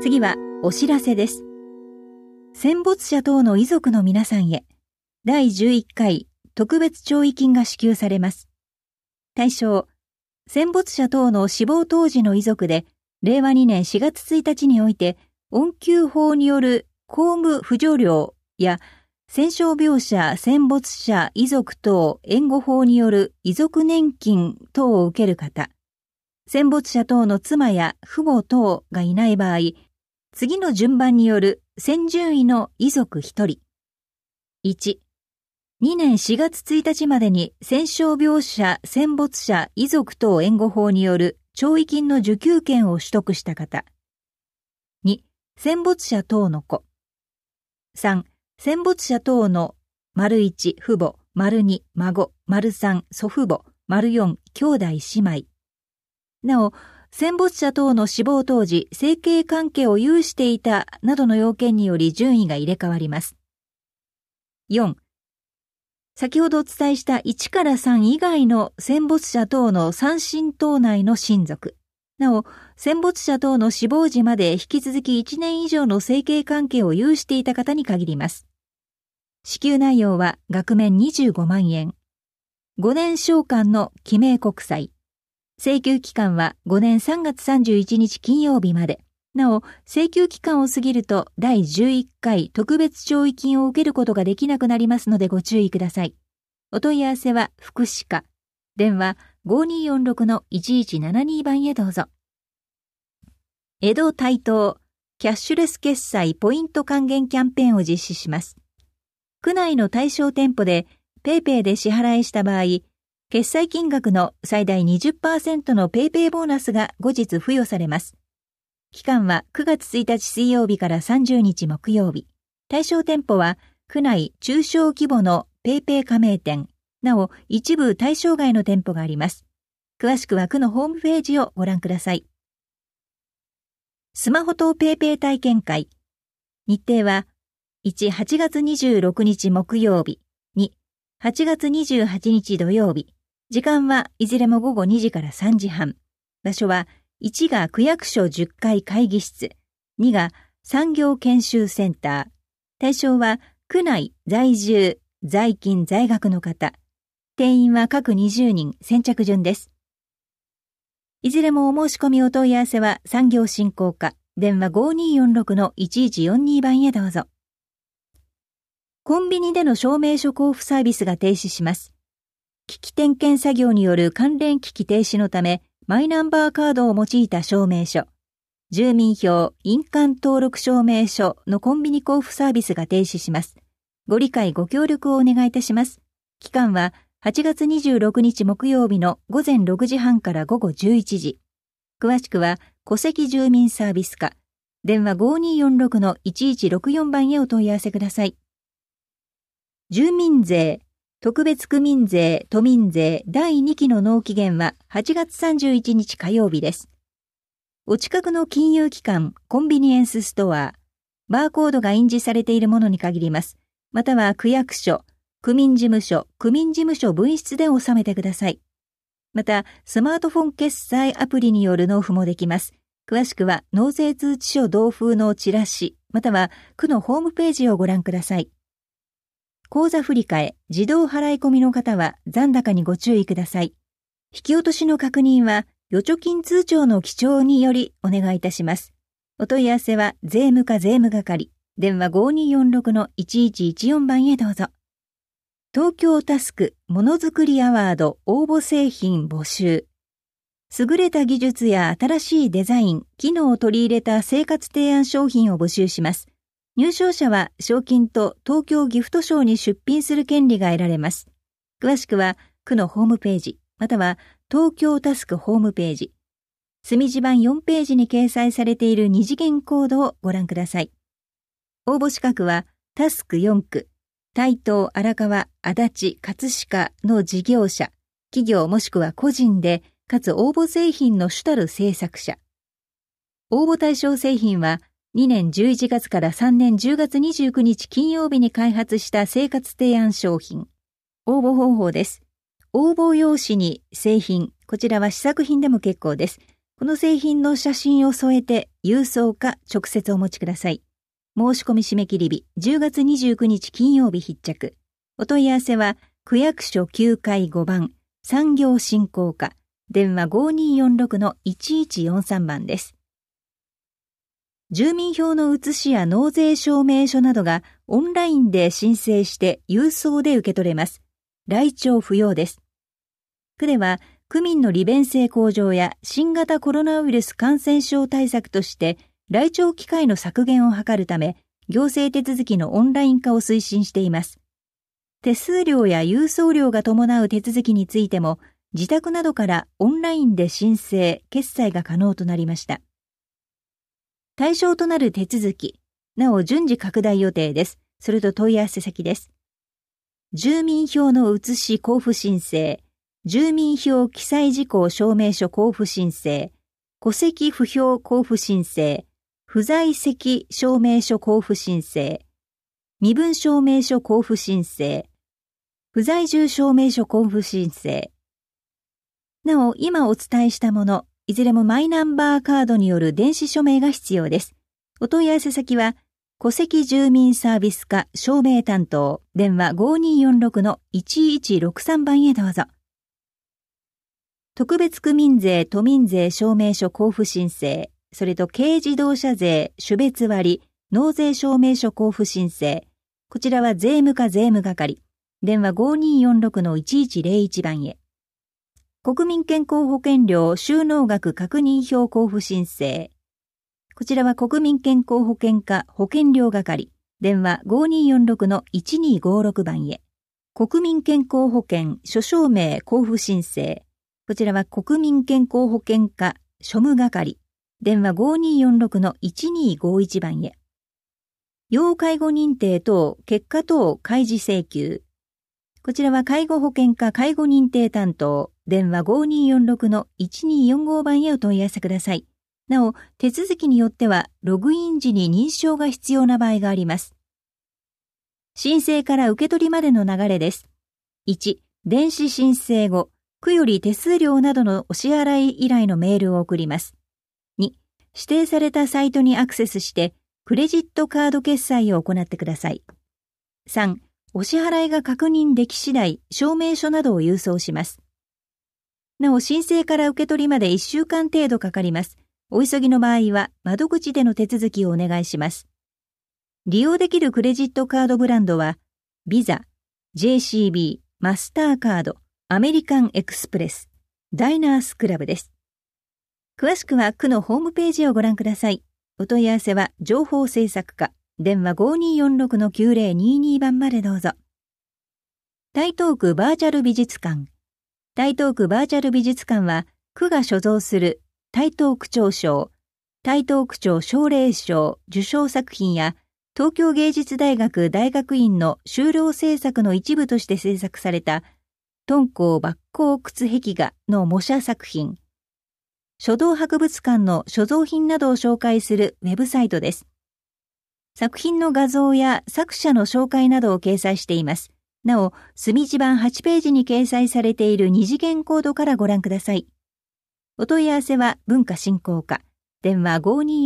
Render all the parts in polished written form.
次はお知らせです。戦没者等の遺族の皆さんへ、第11回特別弔慰金が支給されます。対象、戦没者等の死亡当時の遺族で、令和2年4月1日において、恩給法による公務扶助料や、戦傷病者、戦没者、遺族等援護法による遺族年金等を受ける方、戦没者等の妻や父母等がいない場合、次の順番による先順位の遺族1人。1、2年4月1日までに戦傷病者、戦没者、遺族等援護法による弔慰金の受給権を取得した方。2、戦没者等の子。3、戦没者等の1、父母、2、孫、3、祖父母、4、兄弟姉妹。なお、戦没者等の死亡当時、生計関係を有していたなどの要件により順位が入れ替わります。4、先ほどお伝えした1から3以外の戦没者等の3親等内の親族。なお、戦没者等の死亡時まで引き続き1年以上の生計関係を有していた方に限ります。支給内容は額面25万円。5年償還の記名国債。請求期間は5年3月31日金曜日まで。なお、請求期間を過ぎると第11回特別弔慰金を受けることができなくなりますのでご注意ください。お問い合わせは福祉課。電話 5246-1172 番へどうぞ。江戸台東キャッシュレス決済ポイント還元キャンペーンを実施します。区内の対象店舗で PayPay で支払いした場合、決済金額の最大 20% のPayPayボーナスが後日付与されます。期間は9月1日水曜日から30日木曜日。対象店舗は区内中小規模のPayPay加盟店。なお、一部対象外の店舗があります。詳しくは区のホームページをご覧ください。スマホとPayPay体験会。日程は1、8月26日木曜日。2、8月28日土曜日。時間はいずれも午後2時から3時半。場所は1が区役所10階会議室。2が産業研修センター。対象は区内在住、在勤、在学の方。定員は各20人、先着順です。いずれもお申し込みお問い合わせは産業振興課。電話 5246-1142 番へどうぞ。コンビニでの証明書交付サービスが停止します。機器点検作業による関連機器停止のため、マイナンバーカードを用いた証明書、住民票、印鑑登録証明書のコンビニ交付サービスが停止します。ご理解ご協力をお願いいたします。期間は8月26日木曜日の午前6時半から午後11時。詳しくは戸籍住民サービス課、電話 5246-1164 番へお問い合わせください。住民税、特別区民税、都民税第2期の納期限は8月31日火曜日です。お近くの金融機関、コンビニエンスストア、バーコードが印字されているものに限ります。または区役所、区民事務所分室で納めてください。また、スマートフォン決済アプリによる納付もできます。詳しくは納税通知書同封のチラシ、または区のホームページをご覧ください。口座振替、自動払い込みの方は残高にご注意ください。引き落としの確認は預貯金通帳の記帳によりお願いいたします。お問い合わせは税務課税務係、電話 5246-1114 番へどうぞ。東京タスクものづくりアワード応募製品募集。優れた技術や新しいデザイン、機能を取り入れた生活提案商品を募集します。入賞者は賞金と東京ギフトショーに出品する権利が得られます。詳しくは区のホームページ、または東京タスクホームページ、墨字版4ページに掲載されている二次元コードをご覧ください。応募資格はタスク4区、台東、荒川、足立、葛飾の事業者、企業もしくは個人で、かつ応募製品の主たる制作者。応募対象製品は、2年11月から3年10月29日金曜日に開発した生活提案商品。応募方法です。応募用紙に製品、こちらは試作品でも結構です。 この製品の写真を添えて郵送か直接お持ちください。申し込み締め切り日10月29日金曜日必着。お問い合わせは区役所9階5番産業振興課電話 5246-1143 番です。住民票の写しや納税証明書などがオンラインで申請して郵送で受け取れます。来庁不要です。区では区民の利便性向上や新型コロナウイルス感染症対策として来庁機会の削減を図るため行政手続きのオンライン化を推進しています。手数料や郵送料が伴う手続きについても自宅などからオンラインで申請・決済が可能となりました。対象となる手続き、なお順次拡大予定です。それと問い合わせ先です。住民票の写し交付申請、住民票記載事項証明書交付申請、戸籍不評交付申請、不在籍証明書交付申請、身分証明書交付申請、不在住証明書交付申請。なお、今お伝えしたもの、いずれもマイナンバーカードによる電子署名が必要です。お問い合わせ先は、戸籍住民サービス課証明担当、電話 5246-1163 番へどうぞ。特別区民税・都民税証明書交付申請、それと軽自動車税種別割、納税証明書交付申請、こちらは税務課税務係、電話 5246-1101 番へ。国民健康保険料収納額確認票交付申請。こちらは国民健康保険課保険料係、電話 5246-1256 番へ。国民健康保険諸証明交付申請。こちらは国民健康保険課庶務係、電話 5246-1251 番へ。要介護認定等結果等開示請求。こちらは介護保険課介護認定担当、電話 5246-1245 番へお問い合わせください。なお、手続きによってはログイン時に認証が必要な場合があります。申請から受け取りまでの流れです。1、電子申請後、区より手数料などのお支払い依頼のメールを送ります。2、指定されたサイトにアクセスして、クレジットカード決済を行ってください。3、お支払いが確認でき次第、証明書などを郵送します。なお、申請から受け取りまで1週間程度かかります。お急ぎの場合は、窓口での手続きをお願いします。利用できるクレジットカードブランドは、ビザ、JCB、マスターカード、アメリカンエクスプレス、ダイナースクラブです。詳しくは区のホームページをご覧ください。お問い合わせは情報制作課、電話 5246-9022 番までどうぞ。台東区バーチャル美術館。台東区バーチャル美術館は、区が所蔵する台東区長賞、台東区長奨励賞受賞作品や、東京芸術大学大学院の修了制作の一部として制作された、敦煌抜光窟壁画の模写作品、書道博物館の所蔵品などを紹介するウェブサイトです。作品の画像や作者の紹介などを掲載しています。なお、墨字版8ページに掲載されている二次元コードからご覧ください。お問い合わせは文化振興課、電話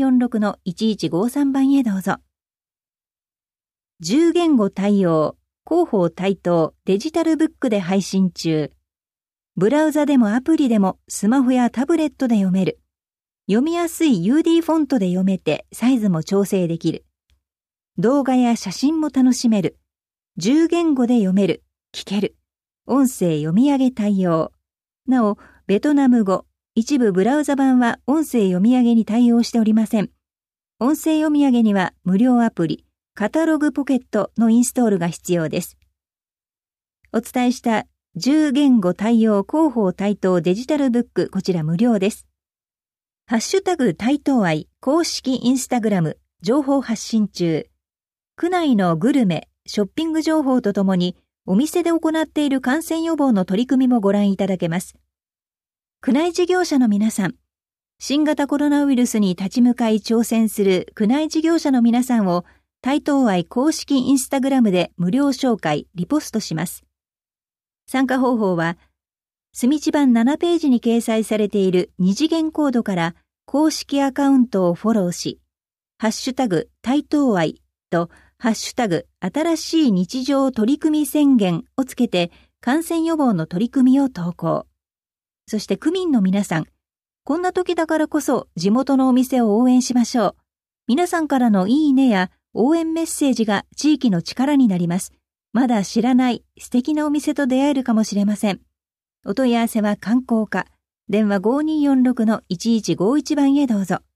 5246-1153 番へどうぞ。10言語対応、広報台東デジタルブックで配信中。ブラウザでもアプリでもスマホやタブレットで読める。読みやすい UD フォントで読めてサイズも調整できる。動画や写真も楽しめる。10言語で読める、聞ける。音声読み上げ対応。なお、ベトナム語、一部ブラウザ版は音声読み上げに対応しておりません。音声読み上げには無料アプリ、カタログポケットのインストールが必要です。お伝えした10言語対応広報台東デジタルブック、こちら無料です。ハッシュタグ台東愛公式インスタグラム情報発信中。区内のグルメ、ショッピング情報とともにお店で行っている感染予防の取り組みもご覧いただけます。区内事業者の皆さん、新型コロナウイルスに立ち向かい挑戦する区内事業者の皆さんを台東愛公式インスタグラムで無料紹介、リポストします。参加方法は、 住地版7ページに掲載されている二次元コードから公式アカウントをフォローし、ハッシュタグ台東愛とハッシュタグ新しい日常取組宣言をつけて感染予防の取り組みを投稿。そして区民の皆さん、こんな時だからこそ地元のお店を応援しましょう。皆さんからのいいねや応援メッセージが地域の力になります。まだ知らない素敵なお店と出会えるかもしれません。お問い合わせは観光課、電話 5246-1151 番へどうぞ。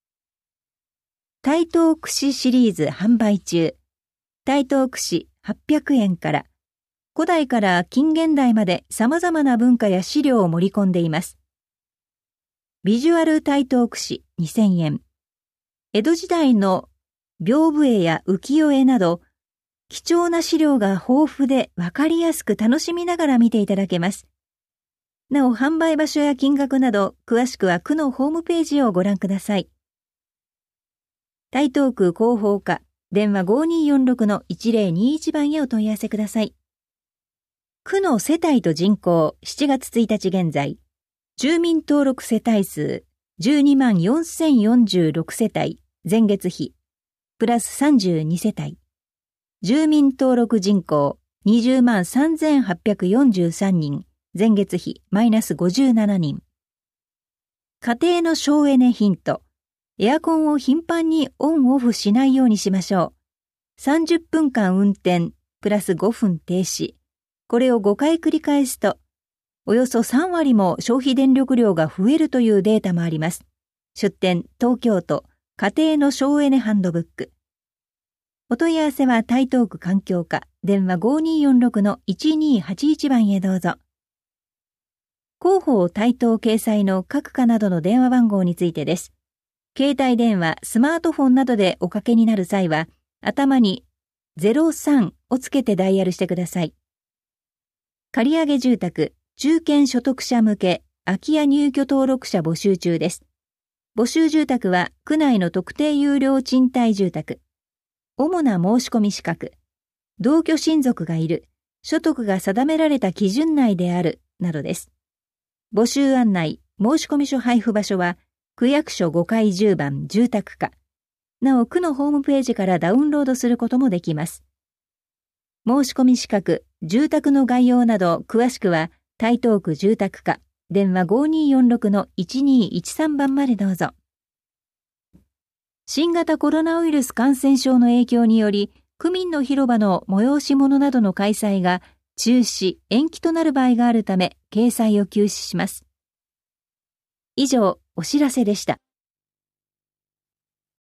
台東串シリーズ販売中。台東串800円から、古代から近現代まで様々な文化や資料を盛り込んでいます。ビジュアル台東串2000円。江戸時代の屏風絵や浮世絵など、貴重な資料が豊富でわかりやすく楽しみながら見ていただけます。なお、販売場所や金額など、詳しくは区のホームページをご覧ください。台東区広報課、電話 5246-1021 番へお問い合わせください。区の世帯と人口、7月1日現在、住民登録世帯数、124,046 世帯、前月比、プラス32世帯。住民登録人口、203,843 人、前月比、マイナス57人。家庭の省エネヒント。エアコンを頻繁にオンオフしないようにしましょう。30分間運転、プラス5分停止。これを5回繰り返すと、およそ3割も消費電力量が増えるというデータもあります。出典、東京都、家庭の省エネハンドブック。お問い合わせは台東区環境課、電話 5246-1281 番へどうぞ。広報台東掲載の各課などの電話番号についてです。携帯電話、スマートフォンなどでおかけになる際は、頭に03をつけてダイヤルしてください。借上住宅、中堅所得者向け、空き家入居登録者募集中です。募集住宅は、区内の特定有料賃貸住宅。主な申し込み資格。同居親族がいる。所得が定められた基準内である。などです。募集案内、申込書配布場所は、区役所5階10番住宅課。なお、区のホームページからダウンロードすることもできます。申し込み資格、住宅の概要など詳しくは台東区住宅課、電話 5246-1213 番までどうぞ。新型コロナウイルス感染症の影響により、区民の広場の催し物などの開催が中止、延期となる場合があるため、掲載を休止します。以上、お知らせでした。